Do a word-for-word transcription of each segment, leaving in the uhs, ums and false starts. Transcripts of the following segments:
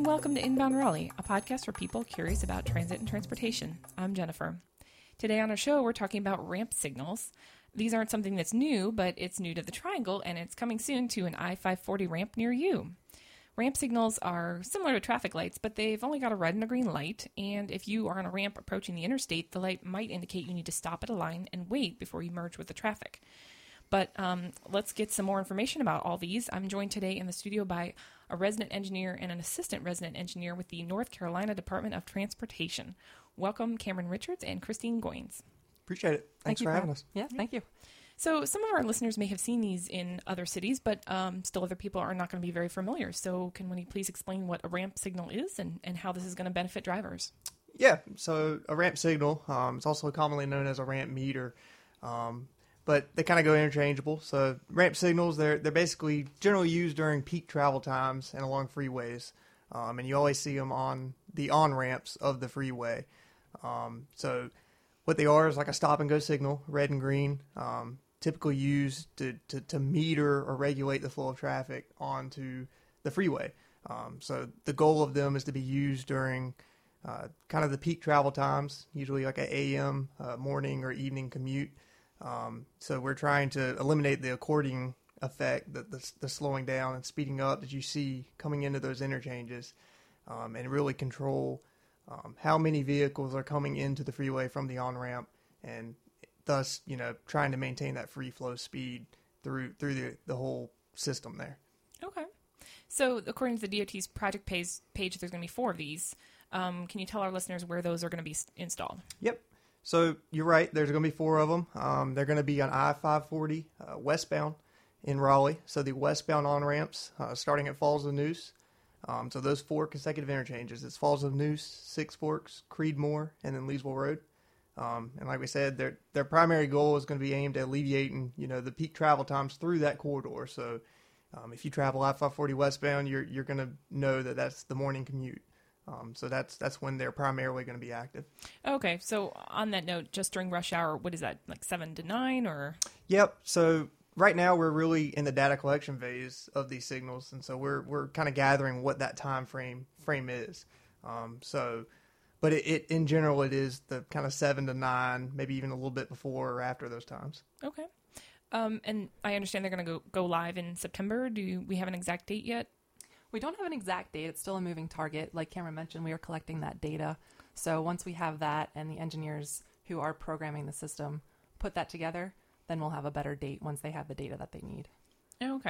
welcome to Inbound Raleigh, a podcast for people curious about transit and transportation. I'm Jennifer. Today on our show, we're talking about ramp signals. These aren't something that's new, but it's new to the Triangle, and it's coming soon to an I five forty ramp near you. Ramp signals are similar to traffic lights, but they've only got a red and a green light, and if you are on a ramp approaching the interstate, the light might indicate you need to stop at a line and wait before you merge with the traffic. But um, let's get some more information about all these. I'm joined today in the studio by a resident engineer and an assistant resident engineer with the North Carolina Department of Transportation. Welcome, Cameron Richards and Christine Goins. Appreciate it. Thanks Thank for having us. Yeah, thank you. So some of our listeners may have seen these in other cities, but um, still other people are not going to be very familiar. So can one of you please explain what a ramp signal is and, and how this is going to benefit drivers? Yeah, so a ramp signal, um, it's also commonly known as a ramp meter, um, but they kind of go interchangeable. So ramp signals, they're they're basically generally used during peak travel times and along freeways, um, and you always see them on the on-ramps of the freeway. Um, so what they are is like a stop-and-go signal, red and green, um, typically used to, to, to meter or regulate the flow of traffic onto the freeway. Um, so the goal of them is to be used during uh, kind of the peak travel times, usually like an A M, uh, morning or evening commute. Um, so we're trying to eliminate the according effect, the, the, the slowing down and speeding up that you see coming into those interchanges, um, and really control um, how many vehicles are coming into the freeway from the on-ramp, and thus, you know, trying to maintain that free flow speed through through the, the whole system there. Okay. So according to the D O T's project page, page there's going to be four of these. Um, can you tell our listeners where those are going to be installed? Yep. So you're right. There's going to be four of them. Um, they're going to be on I five forty uh, westbound in Raleigh. So the westbound on-ramps uh, starting at Falls of Neuse. Um, so those four consecutive interchanges. It's Falls of Neuse, Six Forks, Creedmoor, and then Leesville Road. Um, and like we said, their their primary goal is going to be aimed at alleviating, you know, the peak travel times through that corridor. So um, if you travel I five forty westbound, you're you're going to know that that's the morning commute. Um, so that's that's when they're primarily going to be active. Okay, so on that note, just during rush hour, what is that, like seven to nine or? Yep. So right now we're really in the data collection phase of these signals, and so we're we're kind of gathering what that time frame frame is. Um, so, but it, it in general it is the kind of seven to nine, maybe even a little bit before or after those times. Okay. Um, and I understand they're going to go go live in September. Do we have an exact date yet? We don't have an exact date. It's still a moving target. Like Cameron mentioned, we are collecting that data. So once we have that and the engineers who are programming the system put that together, then we'll have a better date once they have the data that they need. Okay.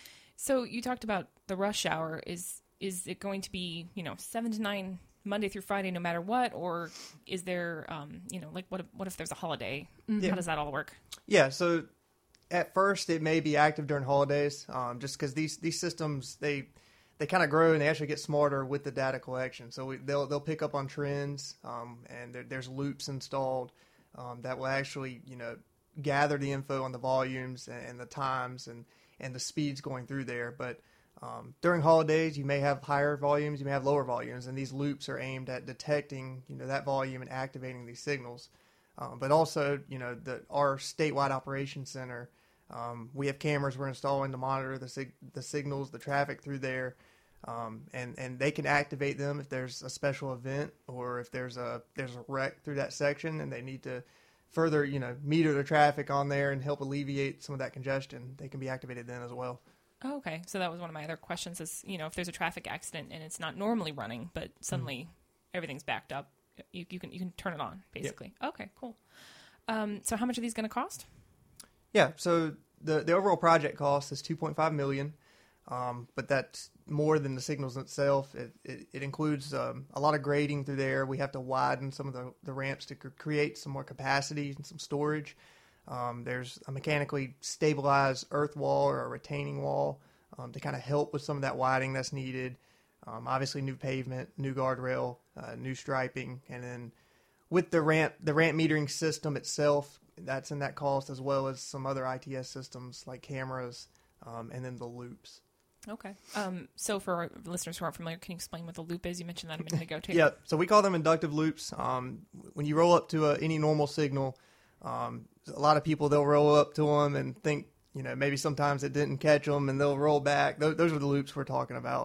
So you talked about the rush hour. Is is it going to be, you know, seven to nine Monday through Friday no matter what? Or is there, um, you know, like what if, what if there's a holiday? Mm-hmm. How does that all work? Yeah, so at first it may be active during holidays, um, just because these, these systems, they... they kind of grow and they actually get smarter with the data collection. So we, they'll they'll pick up on trends, um, and there, there's loops installed um, that will actually, you know, gather the info on the volumes and, and the times and, and the speeds going through there. But um, during holidays, you may have higher volumes, you may have lower volumes, and these loops are aimed at detecting, you know, that volume and activating these signals. Um, but also, you know, the our statewide operations center. Um, we have cameras we're installing to monitor the sig- the signals, the traffic through there, um, and and they can activate them if there's a special event or if there's a there's a wreck through that section and they need to further, you know, meter the traffic on there and help alleviate some of that congestion. They can be activated then as well. Oh, okay, so that was one of my other questions. Is, you know, if there's a traffic accident and it's not normally running, but suddenly mm-hmm. everything's backed up, you you can you can turn it on basically. Yep. Okay, cool. Um, so how much are these going to cost? Yeah, so the the overall project cost is two point five million dollars, um, but that's more than the signals itself. It it, it includes um, a lot of grading through there. We have to widen some of the, the ramps to c- create some more capacity and some storage. Um, there's a mechanically stabilized earth wall or a retaining wall um, to kind of help with some of that widening that's needed. Um, obviously, new pavement, new guardrail, uh, new striping, and then with the ramp the ramp metering system itself, that's in that cost, as well as some other I T S systems like cameras, um, and then the loops. Okay. Um, so for our listeners who aren't familiar, can you explain what the loop is? You mentioned that a minute ago, too. Yeah, so we call them inductive loops. Um, when you roll up to a, any normal signal, um, a lot of people, they'll roll up to them and think, you know, maybe sometimes it didn't catch them, and they'll roll back. Those, those are the loops we're talking about.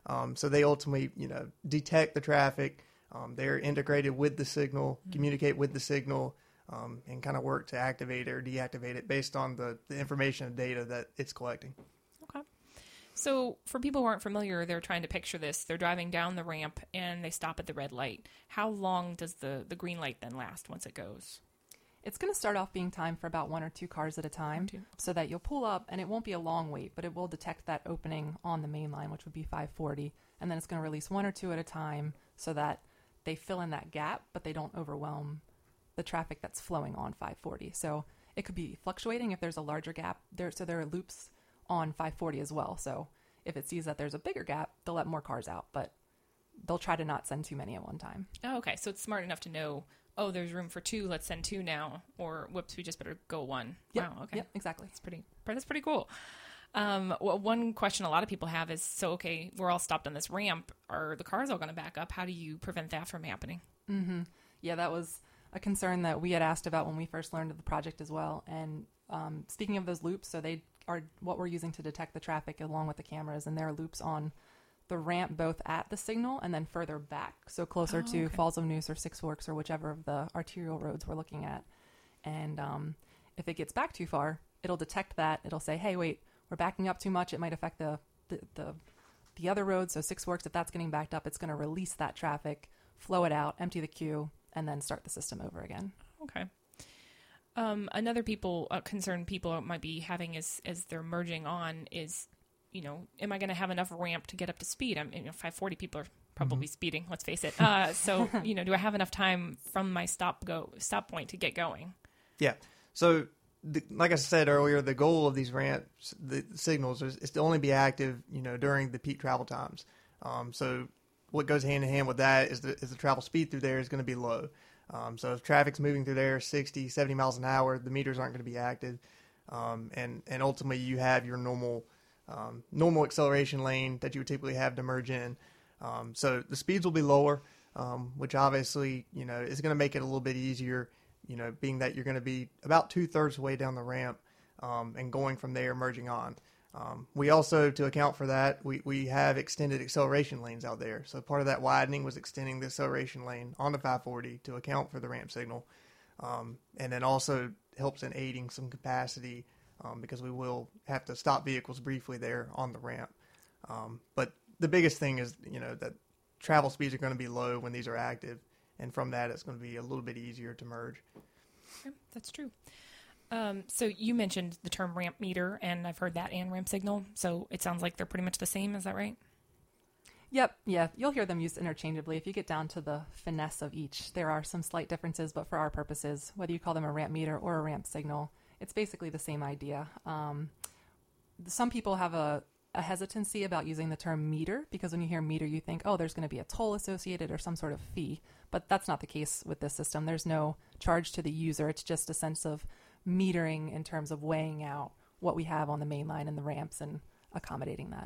Um, so they ultimately, you know, detect the traffic. Um, they're integrated with the signal, mm-hmm. communicate with the signal, um, and kind of work to activate it or deactivate it based on the, the information and data that it's collecting. Okay. So for people who aren't familiar, they're trying to picture this. They're driving down the ramp and they stop at the red light. How long does the, the green light then last once it goes? It's going to start off being timed for about one or two cars at a time, so that you'll pull up, and it won't be a long wait, but it will detect that opening on the main line, which would be five forty, and then it's going to release one or two at a time so that they fill in that gap, but they don't overwhelm the traffic that's flowing on five forty. So it could be fluctuating if there's a larger gap. There, so there are loops on five forty as well. So if it sees that there's a bigger gap, they'll let more cars out, but they'll try to not send too many at one time. Oh, okay. So it's smart enough to know, oh, there's room for two, let's send two now, or whoops, we just better go one. Yep. Wow, okay. Yep, exactly. That's pretty, that's pretty cool. Um, well, one question a lot of people have is, so, okay, we're all stopped on this ramp. Are the cars all going to back up? How do you prevent that from happening? Mm-hmm. Yeah, that was a concern that we had asked about when we first learned of the project as well. And um, speaking of those loops, so they are what we're using to detect the traffic along with the cameras, and there are loops on the ramp both at the signal and then further back, so closer oh, to okay. Falls of Neuse or Six Forks or whichever of the arterial roads we're looking at. And um, if it gets back too far, it'll detect that. It'll say, hey, wait, we're backing up too much. It might affect the the, the, the other roads. So Six Forks, if that's getting backed up, it's going to release that traffic, flow it out, empty the queue, and then start the system over again. Okay. Um, another people uh, concern people might be having as, as they're merging on is, you know, am I going to have enough ramp to get up to speed? I'm, you know, five forty people are probably mm-hmm. speeding, let's face it. Uh, so, you know, do I have enough time from my stop go stop point to get going? Yeah. So, the, like I said earlier, the goal of these ramps, the signals, is, is to only be active, you know, during the peak travel times. Um, so, what goes hand in hand with that is the, is the travel speed through there is going to be low. Um, so, if traffic's moving through there sixty, seventy miles an hour, the meters aren't going to be active. Um, and, and ultimately, you have your normal um, normal acceleration lane that you would typically have to merge in. Um, so, the speeds will be lower, um, which obviously, you know, is going to make it a little bit easier, you know, being that you're going to be about two-thirds of the way down the ramp um, and going from there, merging on. Um, we also, to account for that, we, we have extended acceleration lanes out there. So part of that widening was extending the acceleration lane on the five forty to account for the ramp signal. Um, and then also helps in aiding some capacity um, because we will have to stop vehicles briefly there on the ramp. Um, but the biggest thing is, you know, that travel speeds are going to be low when these are active. And from that, it's going to be a little bit easier to merge. Okay, that's true. Um, so you mentioned the term ramp meter, and I've heard that and ramp signal. So it sounds like they're pretty much the same. Is that right? Yep. Yeah. You'll hear them used interchangeably. If you get down to the finesse of each, there are some slight differences, but for our purposes, whether you call them a ramp meter or a ramp signal, it's basically the same idea. Um, some people have a, a hesitancy about using the term meter because when you hear meter, you think, oh, there's going to be a toll associated or some sort of fee. But that's not the case with this system. There's no charge to the user. It's just a sense of metering in terms of weighing out what we have on the main line and the ramps and accommodating that.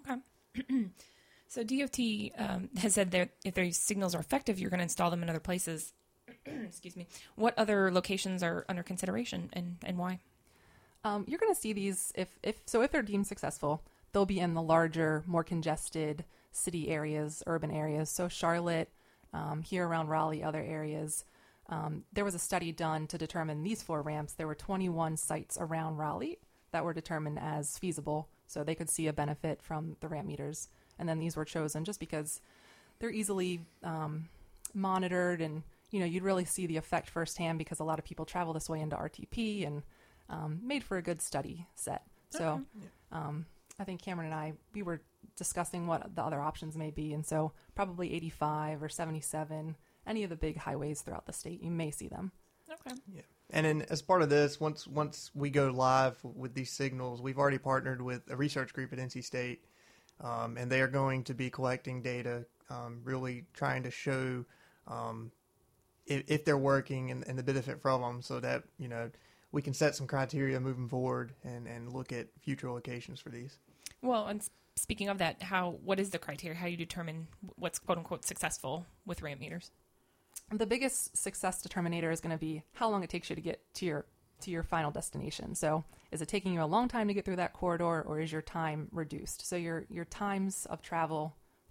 Okay. So D O T um, has said that if their signals are effective, you're going to install them in other places. Excuse me. What other locations are under consideration and, and why? Um, you're going to see these if, if so if they're deemed successful, they'll be in the larger, more congested city areas, urban areas. So Charlotte, um, here around Raleigh, other areas. Um, there was a study done to determine these four ramps. There were twenty-one sites around Raleigh that were determined as feasible, so they could see a benefit from the ramp meters. And then these were chosen just because they're easily um, monitored, and you know you'd really see the effect firsthand because a lot of people travel this way into R T P, and um, made for a good study set. So um, I think Cameron and I we were discussing what the other options may be, and so probably eighty-five or seventy-seven. Any of the big highways throughout the state, you may see them. Okay. Yeah. And then as part of this, once once we go live with these signals, we've already partnered with a research group at N C State, um, and they are going to be collecting data, um, really trying to show um, if, if they're working and, and the benefit from them so that, you know, we can set some criteria moving forward and, and look at future locations for these. Well, and speaking of that, how what is the criteria? How do you determine what's quote-unquote successful with ramp meters? The biggest success determinator is going to be how long it takes you to get to your to your final destination. So is it taking you a long time to get through that corridor, or is your time reduced? So your your times of travel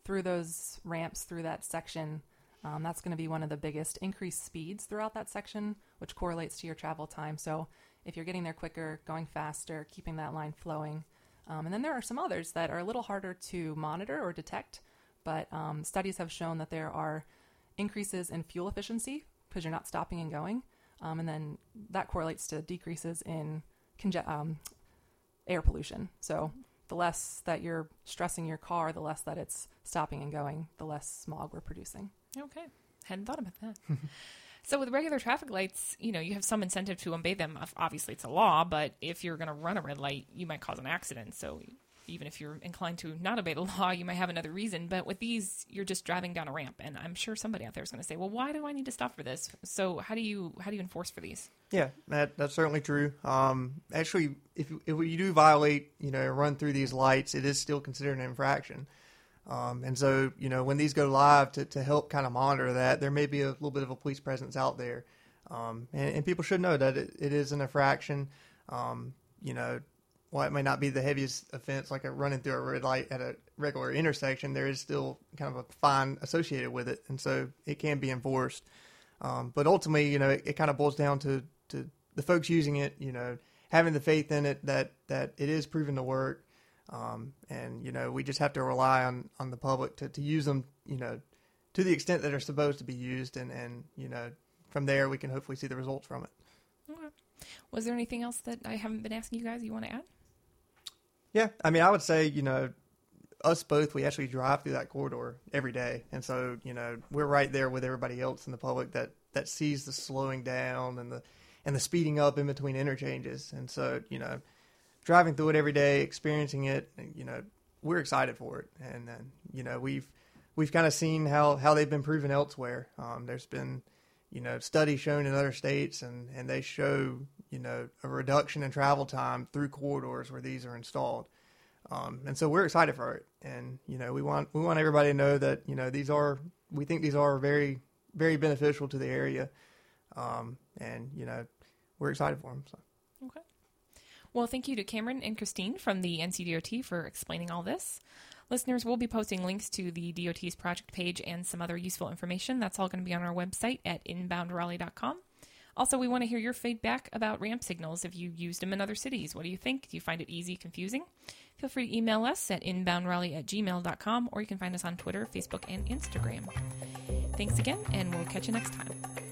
through those ramps, through that section, um, that's going to be one of the biggest increased speeds throughout that section, which correlates to your travel time. So if you're getting there quicker, going faster, keeping that line flowing. Um, and then there are some others that are a little harder to monitor or detect, but um, studies have shown that there are increases in fuel efficiency because you're not stopping and going. Um, and then that correlates to decreases in conge- um, air pollution. So the less that you're stressing your car, the less that it's stopping and going, the less smog we're producing. Okay. Hadn't thought about that. So with regular traffic lights, you know, you have some incentive to obey them. Obviously, it's a law, but if you're going to run a red light, you might cause an accident. So even if you're inclined to not obey the law, you might have another reason. But with these, you're just driving down a ramp. And I'm sure somebody out there is going to say, well, why do I need to stop for this? So how do you how do you enforce for these? Yeah, that that's certainly true. Um, actually, if if you do violate, you know, run through these lights, it is still considered an infraction. Um, and so, you know, when these go live to, to help kind of monitor that, there may be a little bit of a police presence out there. Um, and, and people should know that it, it is an infraction. Um, you know, while it may not be the heaviest offense, like a running through a red light at a regular intersection, there is still kind of a fine associated with it. And so it can be enforced. Um, but ultimately, you know, it, it kind of boils down to, to the folks using it, you know, having the faith in it that, that it is proven to work. Um, and, you know, we just have to rely on, on the public to, to use them, you know, to the extent that they're supposed to be used. And, and, you know, from there we can hopefully see the results from it. Okay. Was there anything else that I haven't been asking you guys you want to add? Yeah. I mean, I would say, you know, us both, we actually drive through that corridor every day. And so, you know, we're right there with everybody else in the public that, that sees the slowing down and the, and the speeding up in between interchanges. And so, you know, driving through it every day, experiencing it, you know, we're excited for it. And then, you know, we've we've kind of seen how, how they've been proven elsewhere. Um, there's been, you know, studies shown in other states, and, and they show, you know, a reduction in travel time through corridors where these are installed. Um, and so we're excited for it. And, you know, we want we want everybody to know that, you know, these are, we think these are very, very beneficial to the area. Um, and, you know, we're excited for them. So. Okay. Well, thank you to Cameron and Christine from the N C D O T for explaining all this. Listeners, we'll be posting links to the D O T's project page and some other useful information. That's all going to be on our website at inbound raleigh dot com. Also, we want to hear your feedback about ramp signals. If you used them in other cities, what do you think? Do you find it easy, confusing? Feel free to email us at inbound raleigh at gmail dot com, or you can find us on Twitter, Facebook, and Instagram. Thanks again, and we'll catch you next time.